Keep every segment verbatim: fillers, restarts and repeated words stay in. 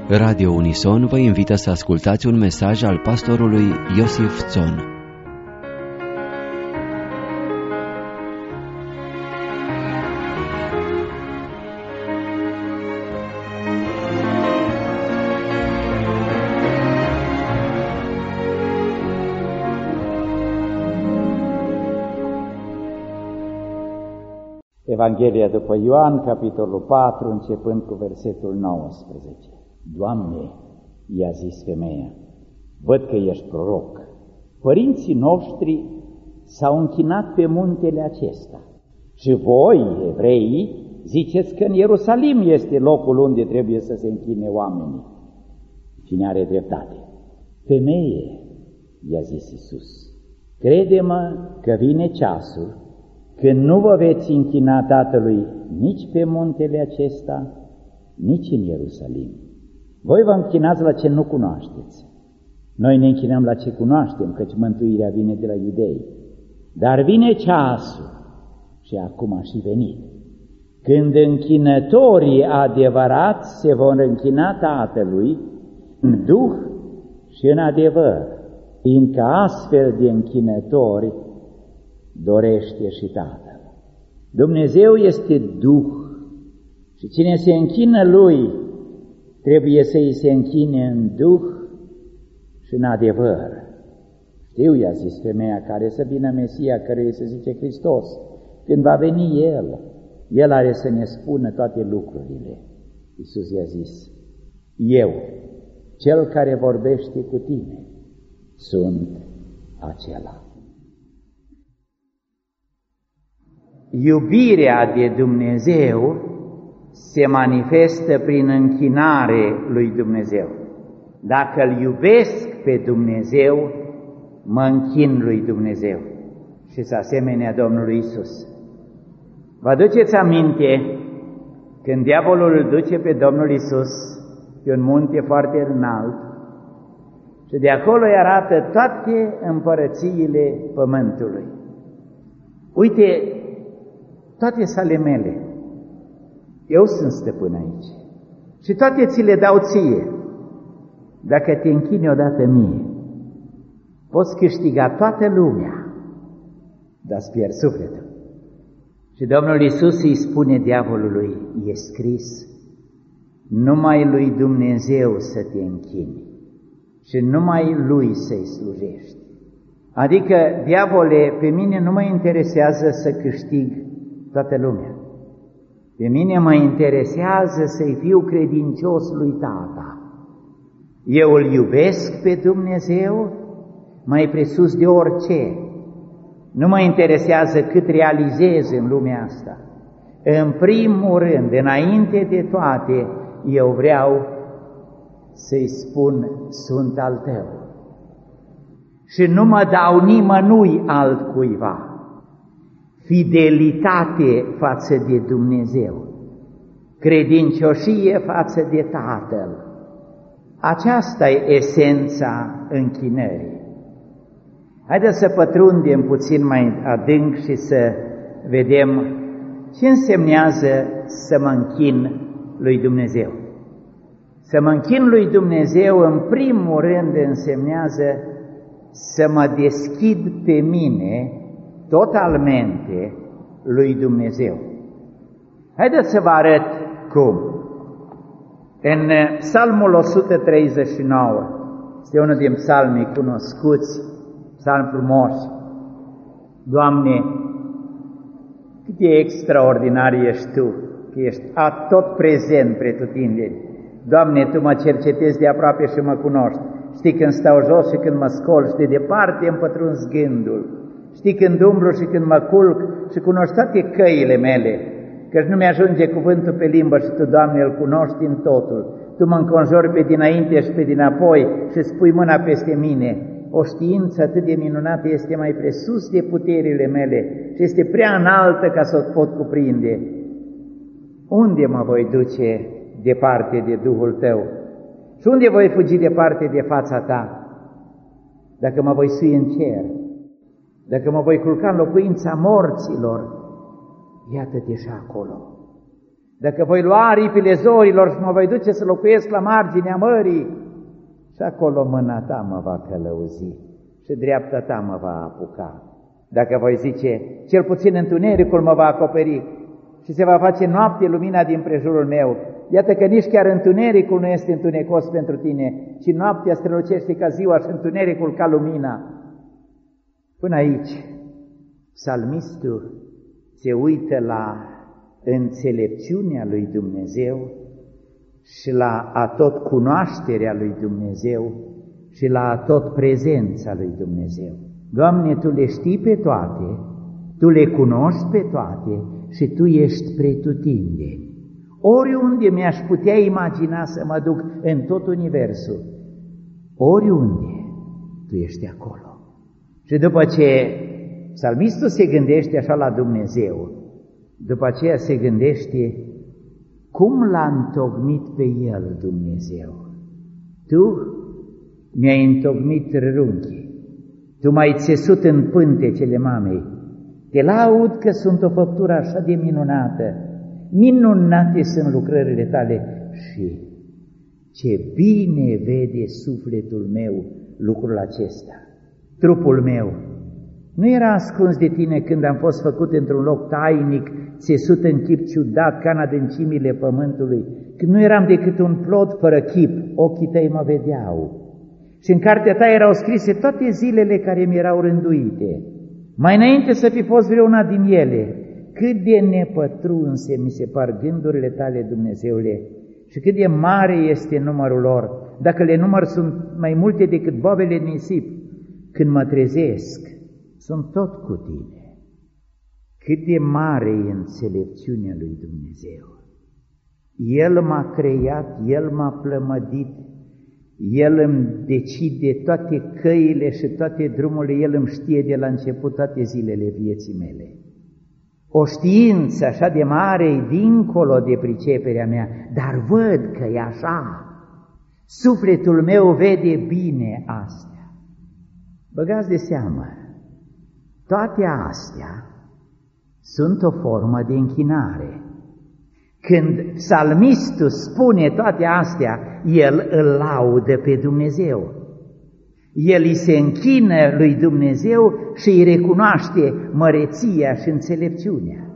Radio Unison vă invită să ascultați un mesaj al pastorului Iosif Țon. Evanghelia după Ioan, capitolul patru, începând cu versetul nouăsprezece. Doamne, i-a zis femeia, văd că ești proroc. Părinții noștri s-au închinat pe muntele acesta. Și voi, evreii, ziceți că în Ierusalim este locul unde trebuie să se închine oamenii. Cine are dreptate? Femeie, i-a zis Iisus, crede-mă că vine ceasul când nu vă veți închina Tatălui nici pe muntele acesta, nici în Ierusalim. Voi vă închinați la ce nu cunoașteți. Noi ne închinăm la ce cunoaștem, căci mântuirea vine de la iudei. Dar vine ceasul, și acum a și venit, când închinătorii adevărați se vor închina Tatălui în duh și în adevăr, fiindcă astfel de închinători dorește și Tatăl. Dumnezeu este Duh și cine se închină Lui trebuie să îi se închine în Duh și în adevăr. Știu, i-a zis femeia, care să vină Mesia, căruia se zice Hristos. Când va veni El, El are să ne spună toate lucrurile. Iisus i-a zis, eu, Cel care vorbește cu tine, sunt acela. Iubirea de Dumnezeu se manifestă prin închinare lui Dumnezeu. Dacă îl iubesc pe Dumnezeu, mă închin lui Dumnezeu. Și să asemenea Domnului Iisus. Vă aduceți aminte când diavolul îl duce pe Domnul Iisus pe un munte foarte înalt și de acolo îi arată toate împărățiile pământului. Uite, toate sale mele, eu sunt stăpân aici și toate ți le dau ție. Dacă te închini odată mie, poți câștiga toată lumea, dar-ți pierd sufletul. Și Domnul Iisus îi spune diavolului, e scris, numai lui Dumnezeu să te închini și numai lui să-i slujești. Adică, diavole, pe mine nu mă interesează să câștig toată lumea. Pe mine mă interesează să-i fiu credincios lui Tata. Eu îl iubesc pe Dumnezeu mai presus de orice. Nu mă interesează cât realizez în lumea asta. În primul rând, înainte de toate, eu vreau să-i spun, sunt al tău. Și nu mă dau nimănui altcuiva. Fidelitate față de Dumnezeu, credincioșie față de Tatăl. Aceasta e esența închinării. Haideți să pătrundem puțin mai adânc și să vedem ce însemnează să mă închin lui Dumnezeu. Să mă închin lui Dumnezeu, în primul rând, însemnează să mă deschid pe mine totalmente lui Dumnezeu. Haideți să vă arăt cum. În Psalmul o sută treizeci și nouă, este unul din psalmii cunoscuți, psalm frumos. Doamne, cât e extraordinar ești Tu, că ești atot prezent pretutindeni. Doamne, Tu mă cercetezi de aproape și mă cunoști. Știi când stau jos și când mă scol și de departe îmi pătrunzi gândul. Știi când umblu și când mă culc și cunoști toate căile mele, căci nu mi-ajunge cuvântul pe limbă și Tu, Doamne, îl cunoști în totul. Tu mă înconjori pe dinainte și pe dinapoi și spui mâna peste mine. O știință atât de minunată este mai presus de puterile mele și este prea înaltă ca să o pot cuprinde. Unde mă voi duce departe de Duhul Tău? Și unde voi fugi departe de fața Ta? Dacă mă voi sui în cer, dacă mă voi culca în locuința morților, iată-te și acolo. Dacă voi lua aripile zorilor și mă voi duce să locuiesc la marginea mării, și acolo mâna ta mă va călăuzi și dreapta ta mă va apuca. Dacă voi zice, cel puțin întunericul mă va acoperi și se va face noapte lumina din prejurul meu, iată că nici chiar întunericul nu este întunecos pentru tine, ci noaptea strălucește ca ziua și întunericul ca lumina. Până aici, psalmistul se uită la înțelepciunea lui Dumnezeu și la atot cunoașterea lui Dumnezeu și la atot prezența lui Dumnezeu. Doamne, Tu le știi pe toate, Tu le cunoști pe toate și Tu ești pretutindeni. Oriunde mi-aș putea imagina să mă duc în tot universul, oriunde, Tu ești acolo. Și după ce psalmistul se gândește așa la Dumnezeu, după aceea se gândește cum l-a întocmit pe el Dumnezeu. Tu mi-ai întocmit râunchii, Tu m-ai țesut în pântecele mamei, te laud că sunt o făptură așa de minunată, minunate sunt lucrările Tale și ce bine vede sufletul meu lucrul acesta. Trupul meu nu era ascuns de Tine când am fost făcut într-un loc tainic, țesut în chip ciudat ca în adâncimile pământului, când nu eram decât un plod fără chip, ochii Tăi mă vedeau. Și în cartea Ta erau scrise toate zilele care mi erau rânduite. Mai înainte să fi fost vreuna din ele, cât de nepătrunse mi se par gândurile Tale, Dumnezeule, și cât de mare este numărul lor. Dacă le număr, sunt mai multe decât boabele nisip. Când mă trezesc, sunt tot cu Tine. Cât de mare e înțelepciunea lui Dumnezeu. El m-a creat, El m-a plămădit, El îmi decide toate căile și toate drumurile, El îmi știe de la început toate zilele vieții mele. O știință așa de mare e dincolo de priceperea mea, dar văd că e așa. Sufletul meu vede bine astea. Băgați de seamă, toate astea sunt o formă de închinare. Când psalmistul spune toate astea, el îl laudă pe Dumnezeu. El îi se închină lui Dumnezeu și îi recunoaște măreția și înțelepciunea.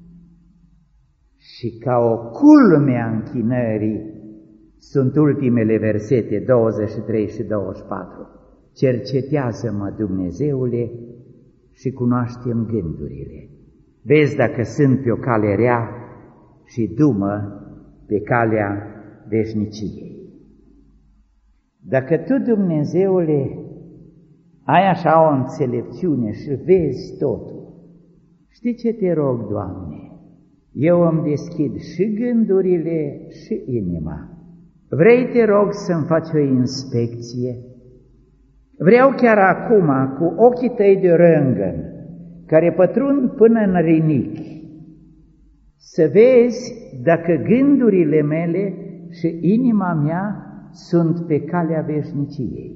Și ca o culme a închinării sunt ultimele versete douăzeci și trei și douăzeci și patru. Cercetează-mă, Dumnezeule, și cunoaște-mi gândurile. Vezi dacă sunt pe o cale rea și du-mă pe calea veșniciei. Dacă Tu, Dumnezeule, ai așa o înțelepciune și vezi totul, știi ce te rog, Doamne? Eu îmi deschid și gândurile și inima. Vrei, te rog, să-mi faci o inspecție? Vreau chiar acum, cu ochii Tăi de rângăn, care pătrund până în rinichi, să vezi dacă gândurile mele și inima mea sunt pe calea veșniciei.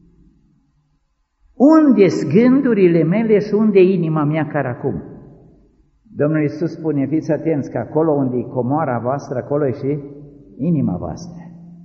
Unde-s gândurile mele și unde e inima mea care acum? Domnul Iisus spune, fiți atenți că acolo unde e comoara voastră, acolo e și inima voastră.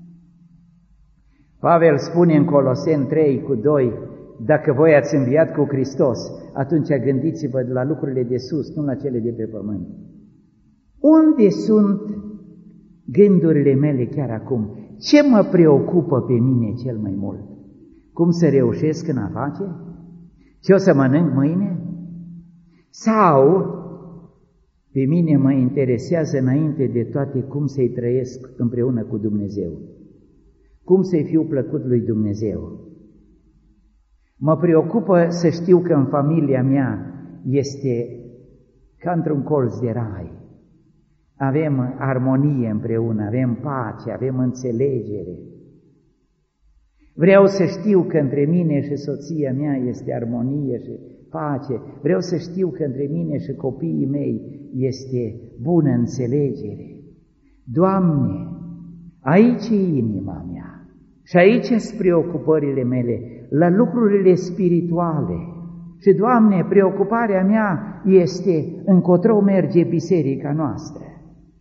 Pavel spune în Coloseni trei cu doi, dacă voi ați înviat cu Hristos, atunci gândiți-vă la lucrurile de sus, nu la cele de pe pământ. Unde sunt gândurile mele chiar acum? Ce mă preocupă pe mine cel mai mult? Cum să reușesc în afaceri? Ce o să mănânc mâine? Sau pe mine mă interesează înainte de toate cum să-i trăiesc împreună cu Dumnezeu? Cum să-i fiu plăcut lui Dumnezeu? Mă preocupă să știu că în familia mea este ca într-un colț de rai. Avem armonie împreună, avem pace, avem înțelegere. Vreau să știu că între mine și soția mea este armonie și pace. Vreau să știu că între mine și copiii mei este bună înțelegere. Doamne, aici e inima mea și aici sunt preocupările mele, la lucrurile spirituale. Și, Doamne, preocuparea mea este încotro merge biserica noastră.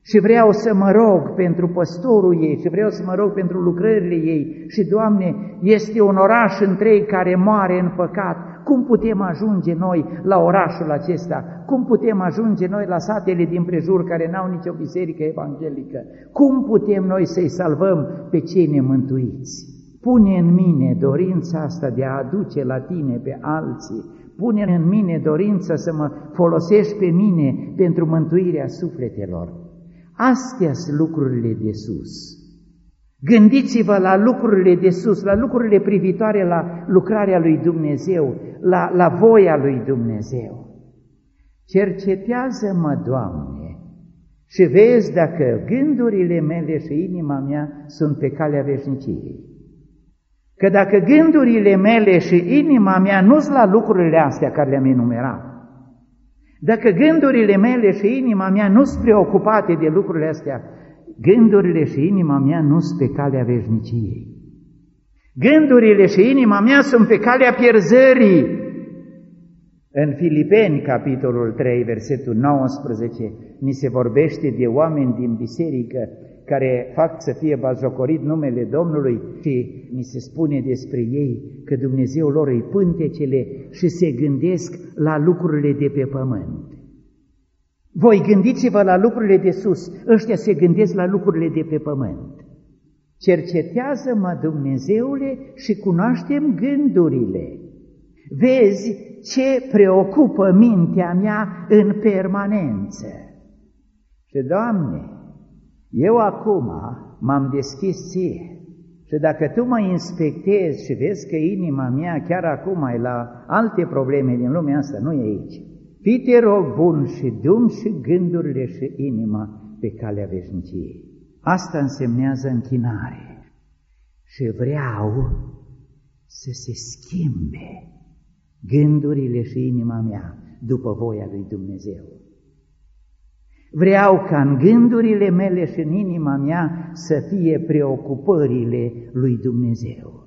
Și vreau să mă rog pentru păstorul ei și vreau să mă rog pentru lucrările ei. Și, Doamne, este un oraș întreg care moare în păcat. Cum putem ajunge noi la orașul acesta? Cum putem ajunge noi la satele din prejur care n-au nicio biserică evanghelică? Cum putem noi să-i salvăm pe cei nemântuiți? Pune în mine dorința asta de a aduce la Tine pe alții. Pune în mine dorința să mă folosești pe mine pentru mântuirea sufletelor. Astea sunt lucrurile de sus. Gândiți-vă la lucrurile de sus, la lucrurile privitoare la lucrarea lui Dumnezeu, la, la voia lui Dumnezeu. Cercetează-mă, Doamne, și vezi dacă gândurile mele și inima mea sunt pe calea veșniciei. Că dacă gândurile mele și inima mea nu sunt la lucrurile astea care le-am enumerat, dacă gândurile mele și inima mea nu sunt preocupate de lucrurile astea, gândurile și inima mea nu sunt pe calea veșniciei. Gândurile și inima mea sunt pe calea pierzării. În Filipeni, capitolul trei, versetul nouăsprezece, ni se vorbește de oameni din biserică care fac să fie batjocorit numele Domnului și ni se spune despre ei că Dumnezeu lor îi pântecele și se gândesc la lucrurile de pe pământ. Voi gândiți-vă la lucrurile de sus, ăștia se gândesc la lucrurile de pe pământ. Cercetează-mă, Dumnezeule, și cunoaștem gândurile. Vezi ce preocupă mintea mea în permanență. Și, Doamne, eu acum m-am deschis Ție și dacă Tu mă inspectezi și vezi că inima mea chiar acum e la alte probleme din lumea asta, nu e aici, fii, te rog, bun și dum și gândurile și inima pe calea veșniciei. Asta însemnează închinare și vreau să se schimbe gândurile și inima mea după voia lui Dumnezeu. Vreau ca în gândurile mele și în inima mea să fie preocupările lui Dumnezeu.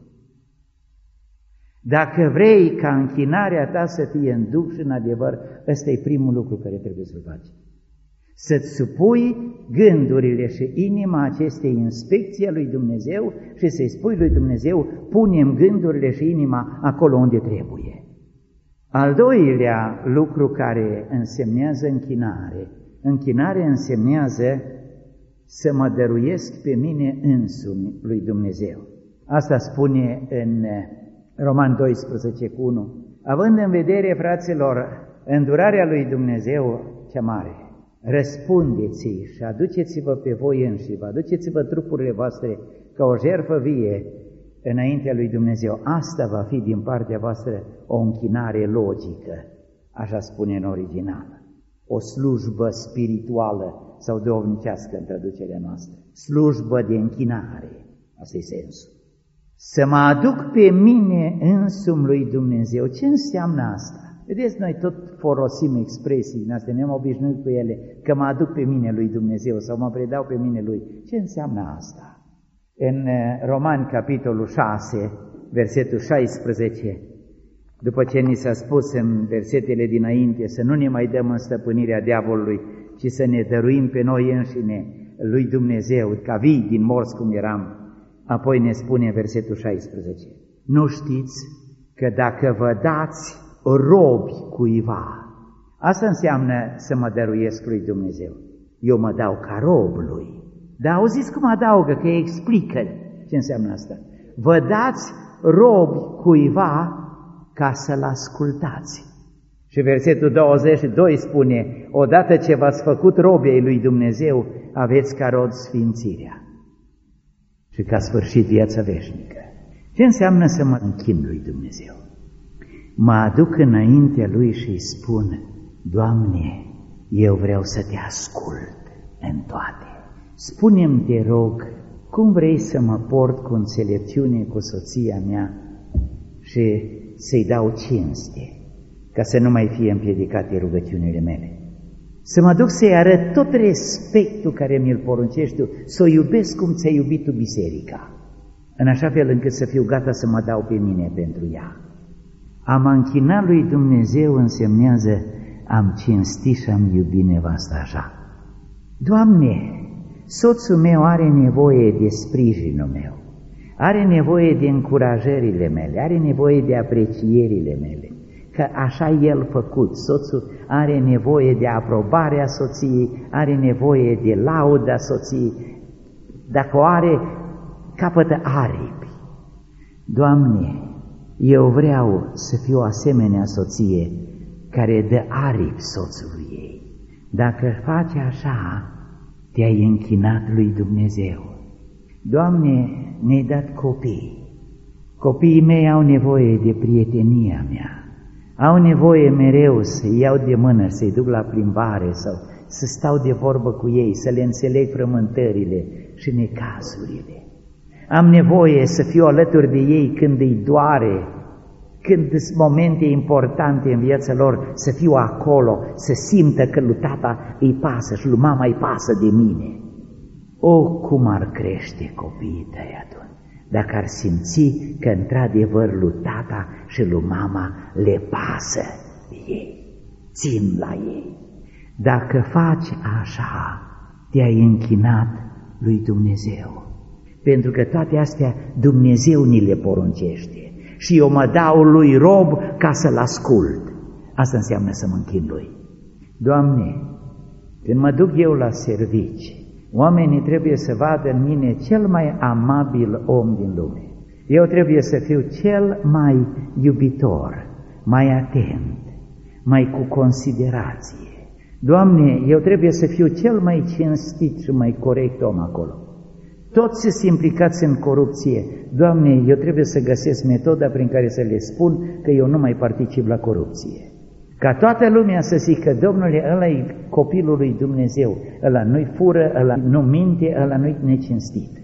Dacă vrei ca închinarea ta să fie în duh și în adevăr, ăsta e primul lucru care trebuie să-l faci. Să-ți supui gândurile și inima acestei inspecții a lui Dumnezeu și să-i spui lui Dumnezeu, punem gândurile și inima acolo unde trebuie. Al doilea lucru care însemnează închinare, închinare însemnează să mă dăruiesc pe mine însumi lui Dumnezeu. Asta spune în Roman doisprezece cu unu. Având în vedere, fraților, îndurarea lui Dumnezeu cea mare, răspundeți-i și aduceți-vă pe voi înșivă, aduceți-vă trupurile voastre ca o jertfă vie înaintea lui Dumnezeu. Asta va fi din partea voastră o închinare logică, așa spune în original. O slujbă spirituală sau duhovnicească în traducerea noastră. Slujbă de închinare, asta e sensul. Să mă aduc pe mine însumi lui Dumnezeu. Ce înseamnă asta? Vedeți, noi tot folosim expresii din astea, ne-am obișnuit cu ele, că mă aduc pe mine lui Dumnezeu sau mă predau pe mine lui. Ce înseamnă asta? În Romani, capitolul șase, versetul șaisprezece, după ce ni s-a spus în versetele dinainte să nu ne mai dăm în stăpânirea diavolului, ci să ne dăruim pe noi înșine lui Dumnezeu, ca vii din morți cum eram, apoi ne spune în versetul șaisprezece, nu știți că dacă vă dați robi cuiva, asta înseamnă să mă dăruiesc lui Dumnezeu. Eu mă dau ca rob lui. Dar auziți cum adaugă, că explică ce înseamnă asta. Vă dați robi cuiva ca să-l ascultați. Și versetul douăzeci și doi spune, odată ce v-ați făcut robii lui Dumnezeu, aveți ca rod sfințirea și ca sfârșit viața veșnică. Ce înseamnă să mă închin lui Dumnezeu? Mă aduc înaintea Lui și îi spun, Doamne, eu vreau să Te ascult în toate. Spune-mi, te rog, cum vrei să mă port cu înțelepciune cu soția mea și să-i dau cinste, ca să nu mai fie împiedicate rugăciunile mele. Să mă duc să-i arăt tot respectul care mi-l poruncești Tu, să o iubesc cum ți-ai iubit Tu biserica, în așa fel încât să fiu gata să mă dau pe mine pentru ea. A mă închina lui Dumnezeu însemnează am cinstit și am iubit nevasta așa. Doamne, soțul meu are nevoie de sprijinul meu, are nevoie de încurajările mele, are nevoie de aprecierile mele, că așa el făcut. Soțul are nevoie de aprobarea soției, are nevoie de lauda soției. Dacă o are, capătă aripi. Doamne, eu vreau să fiu o asemenea soție care dă aripi soțului ei. Dacă faci așa, te-ai închinat lui Dumnezeu. Doamne, ne-ai dat copii. Copiii mei au nevoie de prietenia mea. Au nevoie mereu să-i iau de mână, să-i duc la plimbare sau să stau de vorbă cu ei, să le înțeleg frământările și necazurile. Am nevoie să fiu alături de ei când îi doare, când sunt momente importante în viața lor, să fiu acolo, să simtă că lui tata îi pasă și lui mama îi pasă de mine. O, cum ar crește copiii tăi atunci, dacă ar simți că într-adevăr lui tata și lui mama le pasă de ei, țin la ei. Dacă faci așa, te-ai închinat lui Dumnezeu. Pentru că toate astea Dumnezeu ni le poruncește. Și eu mă dau lui rob ca să-l ascult. Asta înseamnă să mă închin lui. Doamne, când mă duc eu la servici, oamenii trebuie să vadă în mine cel mai amabil om din lume. Eu trebuie să fiu cel mai iubitor, mai atent, mai cu considerație. Doamne, eu trebuie să fiu cel mai cinstit și mai corect om acolo. Toți sunt implicați în corupție. Doamne, eu trebuie să găsesc metoda prin care să le spun că eu nu mai particip la corupție. Ca toată lumea să zică, Domnule, ăla e copilul lui Dumnezeu, ăla nu-i fură, ăla nu minte, ăla nu-i necinstit.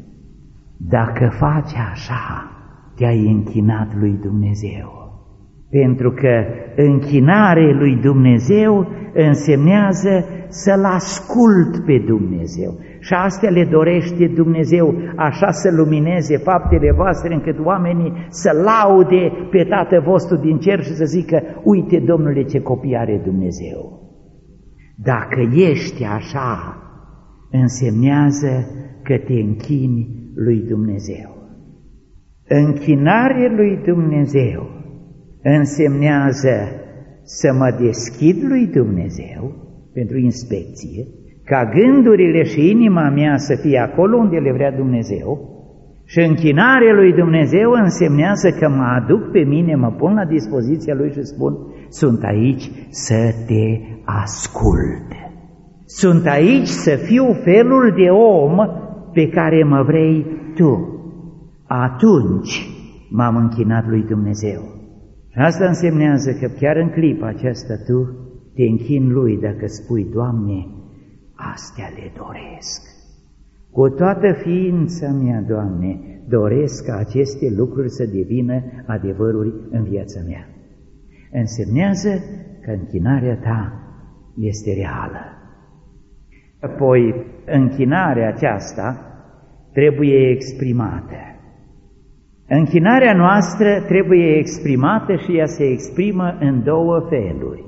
Dacă faci așa, te-ai închinat lui Dumnezeu. Pentru că închinare lui Dumnezeu însemnează să-L ascult pe Dumnezeu. Și astea le dorește Dumnezeu, așa să lumineze faptele voastre, încât oamenii să laude pe Tatăl vostru din cer și să zică, uite, Domnule, ce copii are Dumnezeu. Dacă ești așa, însemnează că te închini lui Dumnezeu. Închinare lui Dumnezeu însemnează să mă deschid lui Dumnezeu pentru inspecție, ca gândurile și inima mea să fie acolo unde le vrea Dumnezeu, și închinarea lui Dumnezeu însemnează că mă aduc pe mine, mă pun la dispoziția Lui și spun, sunt aici să te ascult. Sunt aici să fiu felul de om pe care mă vrei Tu. Atunci m-am închinat lui Dumnezeu. Și asta însemnează că chiar în clipa aceasta Tu te închini Lui dacă spui, Doamne, astea le doresc. Cu toată ființa mea, Doamne, doresc ca aceste lucruri să devină adevăruri în viața mea. Însemnează că închinarea Ta este reală. Apoi, închinarea aceasta trebuie exprimată. Închinarea noastră trebuie exprimată și ea se exprimă în două feluri.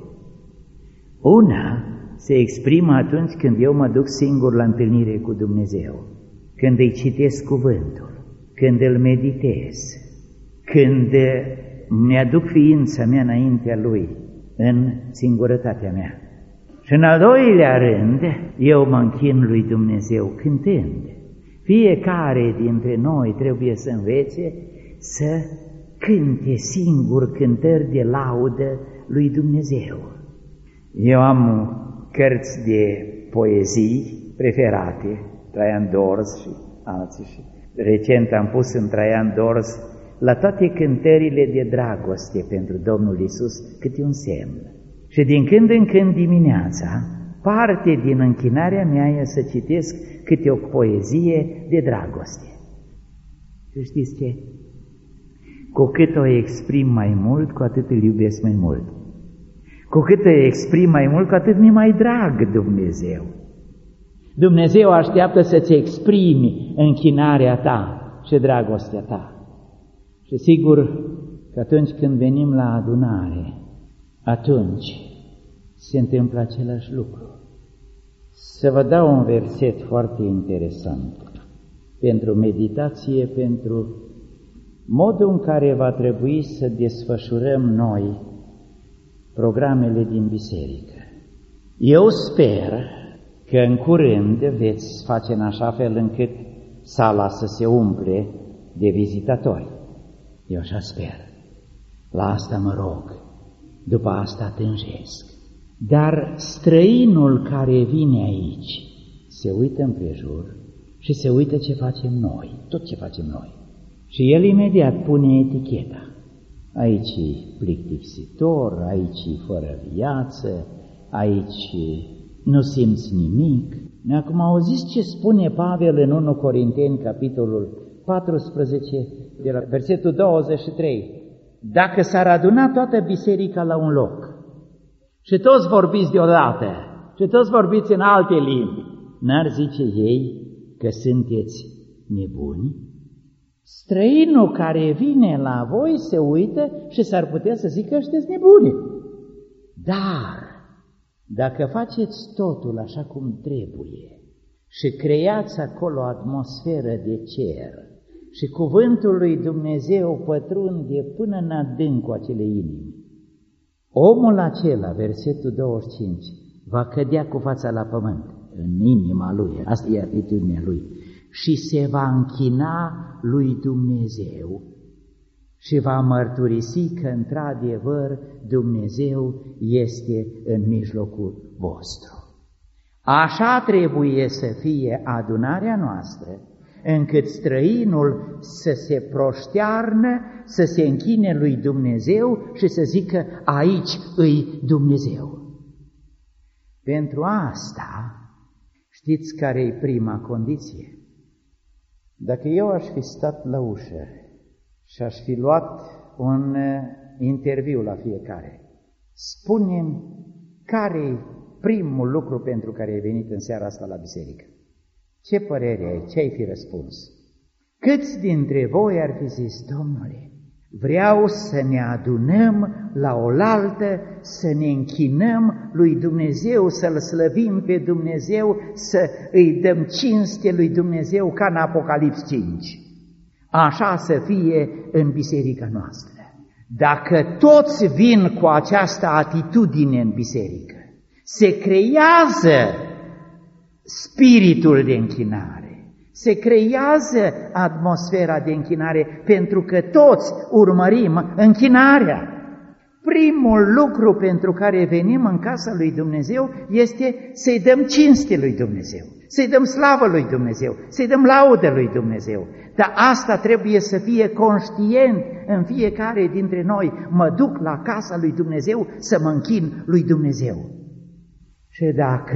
Una se exprimă atunci când eu mă duc singur la întâlnire cu Dumnezeu, când îi citesc cuvântul, când îl meditez, când mi-aduc ființa mea înaintea Lui, în singurătatea mea. Și în al doilea rând, eu mă închin lui Dumnezeu cântând. Fiecare dintre noi trebuie să învețe să cânte singur cântări de laudă lui Dumnezeu. Eu am cărți de poezii preferate, Traian Dors și alții, și recent am pus în Traian Dors la toate cântările de dragoste pentru Domnul Iisus câte un semn. Și din când în când dimineața, parte din închinarea mea e să citesc câte o poezie de dragoste. Și știți ce? Cu cât o exprim mai mult, cu atât îl iubesc mai mult. Cu cât o exprim mai mult, cu atât mi mai drag Dumnezeu. Dumnezeu așteaptă să-ți exprimi închinarea ta și dragostea ta. Și sigur că atunci când venim la adunare, atunci se întâmplă același lucru. Să vă dau un verset foarte interesant pentru meditație, pentru modul în care va trebui să desfășurăm noi programele din biserică. Eu sper că în curând veți face în așa fel încât sala să se umple de vizitatori. Eu așa sper. La asta mă rog, după asta tânjesc. Dar străinul care vine aici se uită împrejur și se uită ce facem noi, tot ce facem noi. Și el imediat pune eticheta. Aici e plictisitor, aici e fără viață, aici nu simți nimic. Acum auziți ce spune Pavel în întâi Corinteni, capitolul paisprezece, de la versetul douăzeci și trei. Dacă s-ar aduna toată biserica la un loc și toți vorbiți deodată și toți vorbiți în alte limbi, n-ar zice ei că sunteți nebuni? Străinul care vine la voi se uită și s-ar putea să zică că sunteți nebuni. Dar dacă faceți totul așa cum trebuie și creați acolo o atmosferă de cer și cuvântul lui Dumnezeu pătrunde până în adâncul acelei inimi, omul acela, versetul douăzeci și cinci, va cădea cu fața la pământ, în inima lui, asta e atitudinea lui, și se va închina lui Dumnezeu și va mărturisi că într-adevăr Dumnezeu este în mijlocul vostru. Așa trebuie să fie adunarea noastră, încât străinul să se proștearnă, să se închine lui Dumnezeu și să zică aici îi Dumnezeu. Pentru asta, știți care e prima condiție? Dacă eu aș fi stat la ușă și aș fi luat un interviu la fiecare, spune-mi care e primul lucru pentru care ai venit în seara asta la biserică. Ce părere ai? Ce ai fi răspuns? Câți dintre voi ar fi zis, Domnule, vreau să ne adunăm la oaltă, să ne închinăm lui Dumnezeu, să-L slăvim pe Dumnezeu, să îi dăm cinste lui Dumnezeu ca în Apocalips cinci. Așa să fie în biserica noastră. Dacă toți vin cu această atitudine în biserică, se creează spiritul de închinare, se creează atmosfera de închinare, pentru că toți urmărim închinarea. Primul lucru pentru care venim în casa lui Dumnezeu este să-i dăm cinste lui Dumnezeu, să-i dăm slavă lui Dumnezeu, să-i dăm laudă lui Dumnezeu. Dar asta trebuie să fie conștient în fiecare dintre noi. Mă duc la casa lui Dumnezeu să mă închin lui Dumnezeu. Și dacă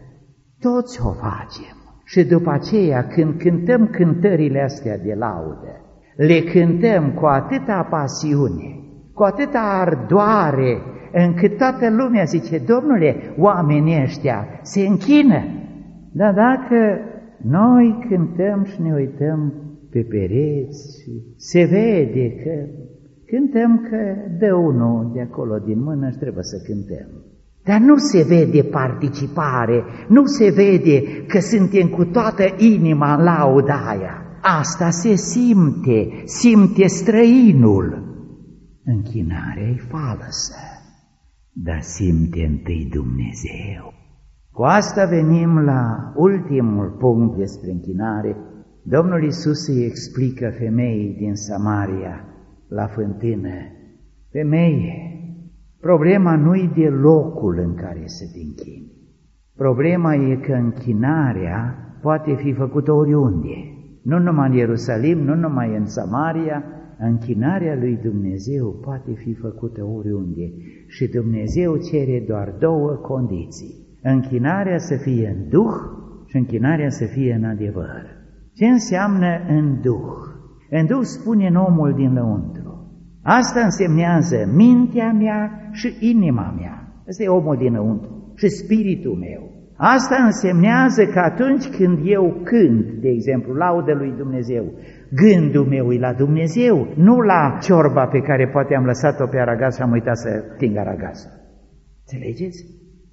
toți o facem și după aceea când cântăm cântările astea de laudă, le cântăm cu atâta pasiune, cu atâta ardoare, încât toată lumea zice, Domnule, oamenii ăștia se închină. Dar dacă noi cântăm și ne uităm pe pereți, se vede că cântăm că dă unul de acolo din mână și trebuie să cântăm. Dar nu se vede participare, nu se vede că suntem cu toată inima în lauda aia. Asta se simte, simte străinul. Închinarea-i falsă, dar simte întâi Dumnezeu. Cu asta venim la ultimul punct despre închinare. Domnul Iisus îi explică femeii din Samaria la fântână. Femeie, problema nu-i de locul în care să te închini. Problema e că închinarea poate fi făcută oriunde. Nu numai în Ierusalim, nu numai în Samaria, închinarea lui Dumnezeu poate fi făcută oriunde. Și Dumnezeu cere doar două condiții. Închinarea să fie în Duh și închinarea să fie în adevăr. Ce înseamnă în Duh? În Duh spune în omul din lăuntru. Asta însemnează mintea mea și inima mea. Ăsta e omul din lăuntru și spiritul meu. Asta însemnează că atunci când eu cânt, de exemplu, laudă lui Dumnezeu, gândul meu e la Dumnezeu, nu la ciorba pe care poate am lăsat-o pe aragaz și am uitat să sting aragazul. Înțelegeți?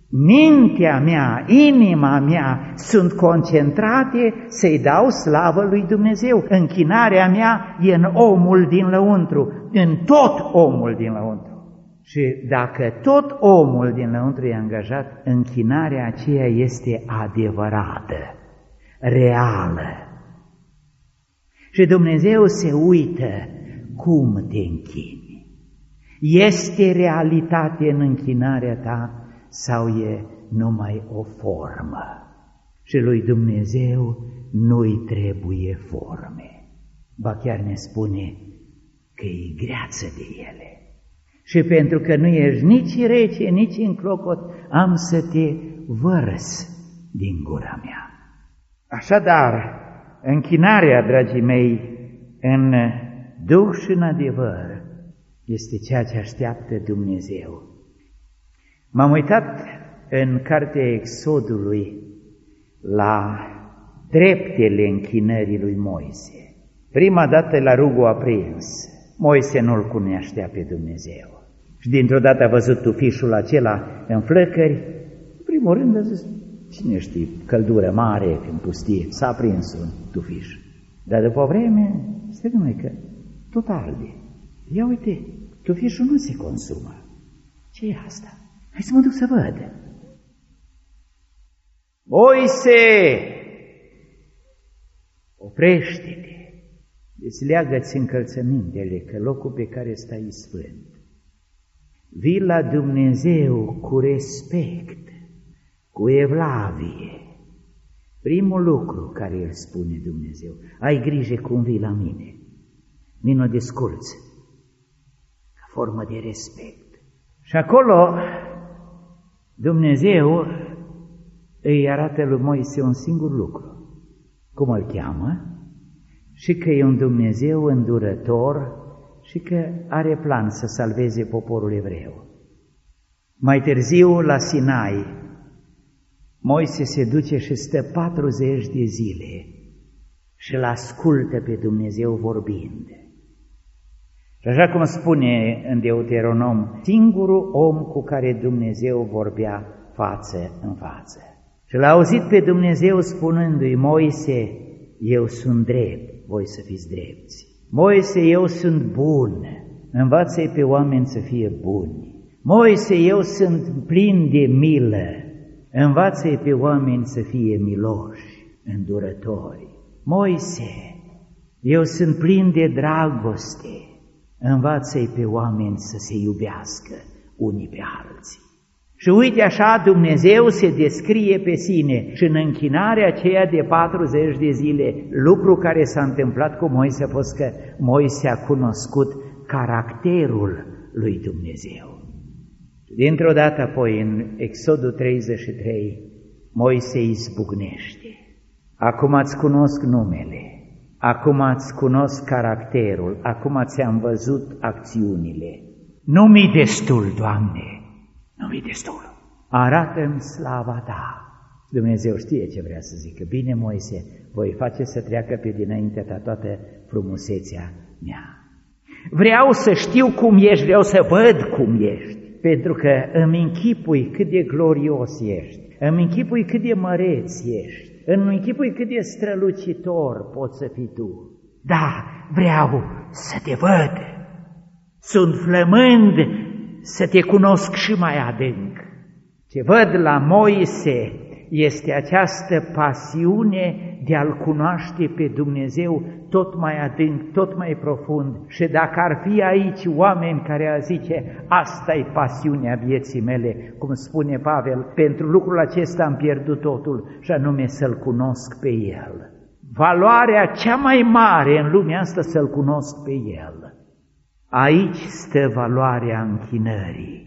mintea mea, inima mea sunt concentrate să-i dau slavă lui Dumnezeu. Închinarea mea e în omul din lăuntru, în tot omul din lăuntru. Și dacă tot omul din lăuntru e angajat, închinarea aceea este adevărată, reală. Și Dumnezeu se uită cum te închini. Este realitate în închinarea ta sau e numai o formă? Și lui Dumnezeu nu-i trebuie forme. Ba chiar ne spune că e greață de ele. Și pentru că nu ești nici rece, nici înclocot, am să te vărs din gura mea. Așadar, închinarea, dragii mei, în duh și în adevăr, este ceea ce așteaptă Dumnezeu. M-am uitat în cartea Exodului la treptele închinării lui Moise. Prima dată la rugul aprins, Moise nu-L cunoștea pe Dumnezeu. Și dintr-o dată a văzut tufișul acela în flăcări. În primul rând a zis, cine știe, căldură mare în pustie, s-a aprins un tufiș. Dar după o vreme, stai numai că tot arde. Ia uite, tufișul nu se consumă. Ce e asta? Hai să mă duc să văd. Moise, oprește-te, desleagă-ți încălțămintele, că locul pe care stai e sfânt. Vii la Dumnezeu cu respect, cu evlavie. Primul lucru care îl spune Dumnezeu, ai grijă cum vii la mine, vino desculți, ca formă de respect. Și acolo Dumnezeu îi arată lui Moise un singur lucru, cum îl cheamă, și că e un Dumnezeu îndurător și că are plan să salveze poporul evreu. Mai târziu, la Sinai, Moise se duce și stă patruzeci de zile și îl ascultă pe Dumnezeu vorbind. Și așa cum spune în Deuteronom, singurul om cu care Dumnezeu vorbea față în față. Și l-a auzit pe Dumnezeu spunându-i, Moise, eu sunt drept, voi să fiți drepți. Moise, eu sunt bun, învață-i pe oameni să fie buni. Moise, eu sunt plin de milă, învață-i pe oameni să fie miloși, îndurători. Moise, eu sunt plin de dragoste, învață-i pe oameni să se iubească unii pe alții. Și uite așa Dumnezeu se descrie pe sine și în închinarea aceea de patruzeci de zile, lucru care s-a întâmplat cu Moise a fost că Moise a cunoscut caracterul lui Dumnezeu. Dintr-o dată apoi în Exodul treizeci și trei, Moise izbucnește. Acum îți cunosc numele, acum îți cunosc caracterul, acum ți-am văzut acțiunile. Nu mi-i destul, Doamne, nu mi-i destul. Arată-mi slava Ta. Dumnezeu știe ce vrea să zică. Bine, Moise, voi face să treacă pe dinaintea Ta toată frumusețea mea. Vreau să știu cum ești, vreau să văd cum ești, pentru că îmi închipui cât de glorios ești, îmi închipui cât de măreț ești, îmi închipui cât de strălucitor poți să fii Tu. Da, vreau să Te văd, sunt flămând să Te cunosc și mai adânc. Ce văd la Moise este această pasiune de a-L cunoaște pe Dumnezeu tot mai adânc, tot mai profund. Și dacă ar fi aici oameni care ar zice, asta e pasiunea vieții mele, cum spune Pavel, pentru lucrul acesta am pierdut totul, și anume să-L cunosc pe El. Valoarea cea mai mare în lumea asta să-L cunosc pe El. Aici stă valoarea închinării.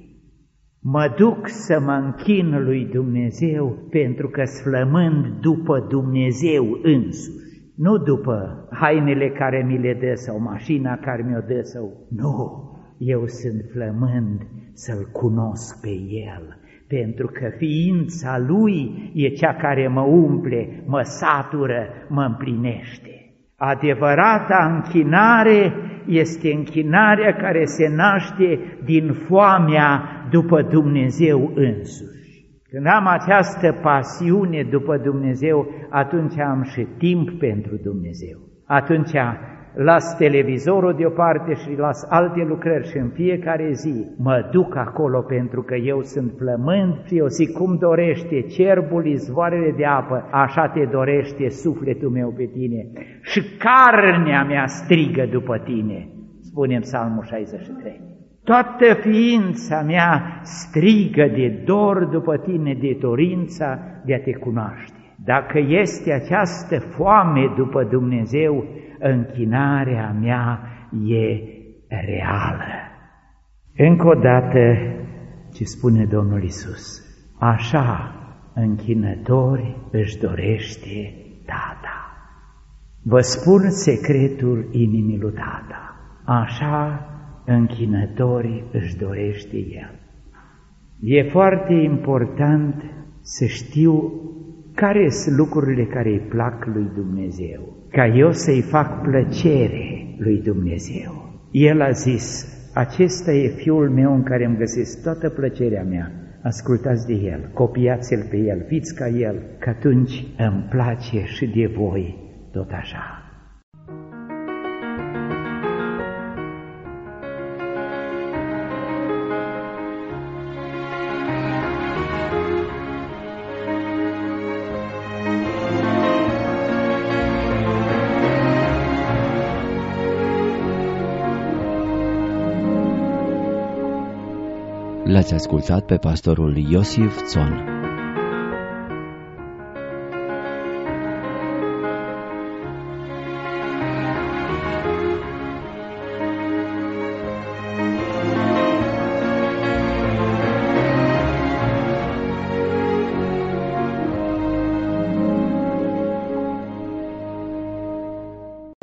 Mă duc să mă închin lui Dumnezeu pentru că sflămând după Dumnezeu însuși, nu după hainele care mi le dă sau mașina care mi-o dă sau... Nu, eu sunt flămând să-L cunosc pe El, pentru că ființa Lui e cea care mă umple, mă satură, mă împlinește. Adevărata închinare este închinarea care se naște din foamea după Dumnezeu însuși. Când am această pasiune după Dumnezeu, atunci am și timp pentru Dumnezeu. Atunci las televizorul deoparte și las alte lucrări și în fiecare zi mă duc acolo pentru că eu sunt flămând și eu zic cum dorește cerbul izvoarele de apă, așa te dorește sufletul meu pe tine și carnea mea strigă după tine, spune în Psalmul șaizeci și trei. Toată ființa mea strigă de dor după tine, de dorința de a te cunoaște. Dacă este această foame după Dumnezeu, închinarea mea e reală. Încă o dată, ce spune Domnul Iisus, așa închinători își dorește Tata. Vă spun secretul inimii lui Tata, așa închinători își dorește El. E foarte important să știu care sunt lucrurile care îi plac lui Dumnezeu, ca eu să-i fac plăcere lui Dumnezeu. El a zis, acesta e Fiul meu în care îmi găsesc toată plăcerea mea, ascultați de El, copiați-L pe El, fiți ca El, că atunci îmi place și de voi tot așa. L-ați ascultat pe pastorul Iosif Țon.